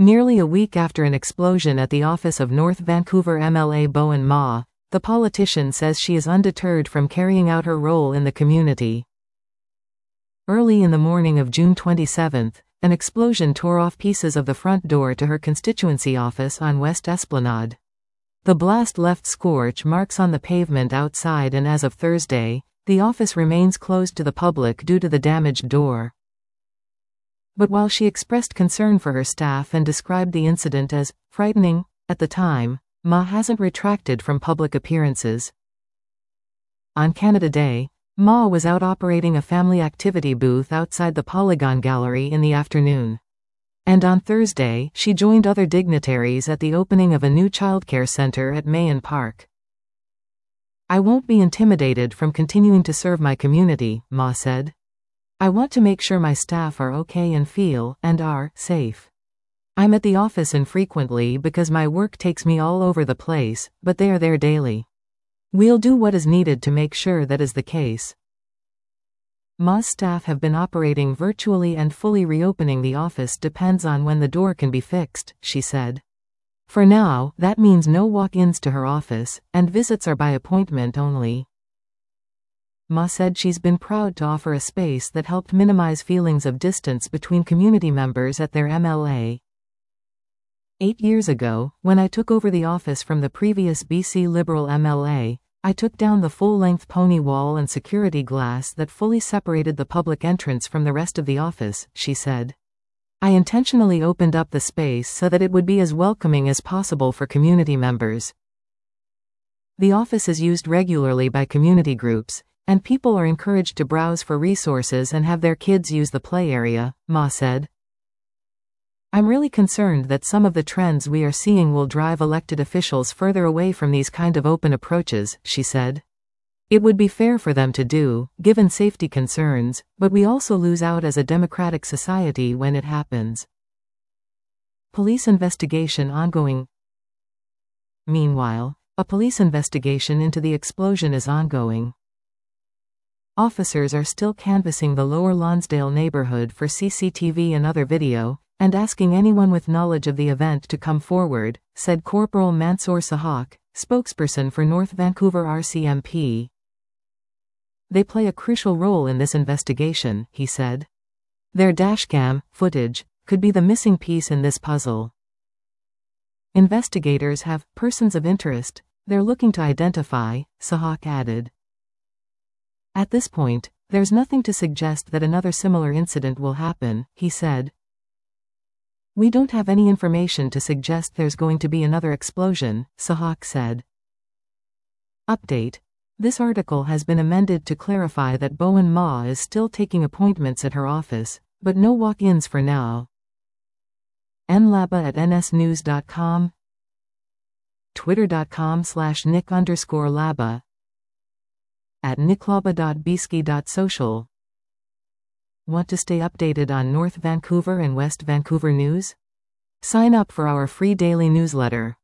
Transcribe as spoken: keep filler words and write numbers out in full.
Nearly a week after an explosion at the office of North Vancouver M L A Bowen Ma, the politician says she is undeterred from carrying out her role in the community. Early in the morning of June twenty-seventh, an explosion tore off pieces of the front door to her constituency office on West Esplanade. The blast left scorch marks on the pavement outside, and as of Thursday, the office remains closed to the public due to the damaged door. But while she expressed concern for her staff and described the incident as frightening at the time, Ma hasn't retracted from public appearances. On Canada Day, Ma was out operating a family activity booth outside the Polygon Gallery in the afternoon. And on Thursday, she joined other dignitaries at the opening of a new childcare center at Mayon Park. "I won't be intimidated from continuing to serve my community," Ma said. "I want to make sure my staff are okay and feel, and are, safe. I'm at the office infrequently because my work takes me all over the place, but they are there daily. We'll do what is needed to make sure that is the case." Ma's staff have been operating virtually, and fully reopening the office depends on when the door can be fixed, she said. For now, that means no walk-ins to her office, and visits are by appointment only. Ma said she's been proud to offer a space that helped minimize feelings of distance between community members at their M L A. Eight years ago, when I took over the office from the previous B C Liberal M L A, I took down the full-length pony wall and security glass that fully separated the public entrance from the rest of the office, she said. I intentionally opened up the space so that it would be as welcoming as possible for community members. The office is used regularly by community groups, and people are encouraged to browse for resources and have their kids use the play area, Ma said. I'm really concerned that some of the trends we are seeing will drive elected officials further away from these kind of open approaches, she said. It would be fair for them to do, given safety concerns, but we also lose out as a democratic society when it happens. Police investigation ongoing. Meanwhile, a police investigation into the explosion is ongoing. Officers are still canvassing the Lower Lonsdale neighborhood for C C T V and other video, and asking anyone with knowledge of the event to come forward, said Corporal Mansour Sahak, spokesperson for North Vancouver R C M P. They play a crucial role in this investigation, he said. Their dashcam footage could be the missing piece in this puzzle. Investigators have persons of interest they're looking to identify, Sahak added. At this point, there's nothing to suggest that another similar incident will happen, he said. We don't have any information to suggest there's going to be another explosion, Sahak said. Update. This article has been amended to clarify that Bowen Ma is still taking appointments at her office, but no walk-ins for now. nlaba at nsnews dot com, twitter.com slash nick underscore laba, at nicklaba.bisky.social. Want to stay updated on North Vancouver and West Vancouver news? Sign up for our free daily newsletter.